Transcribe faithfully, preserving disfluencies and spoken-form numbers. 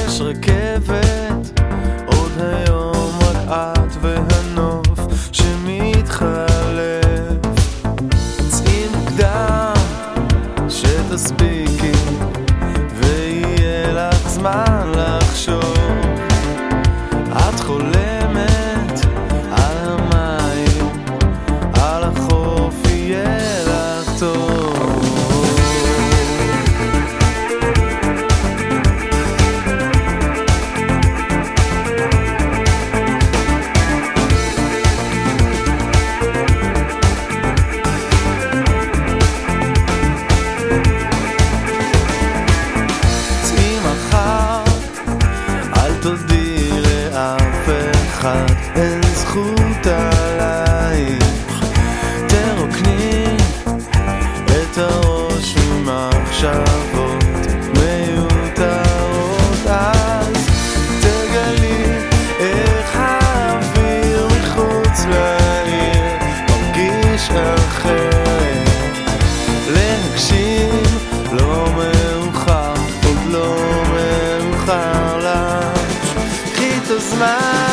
יש רכבת, עוד היום רק את והנוף שמתחלף. צאי מוקדם שתספיקי ויהיה לך זמן לחשוב. את חולמת על המים, על החוף יהיה לך טוב. תודי לאף אחד, אין זכות עלייך. תרוקני את הראש ממחשבות מיותרות, אז תגלי איך האוויר מחוץ לעיר מרגיש אחרת. להגשים לא מאוחר, עוד לא מאוחר לך. הזמן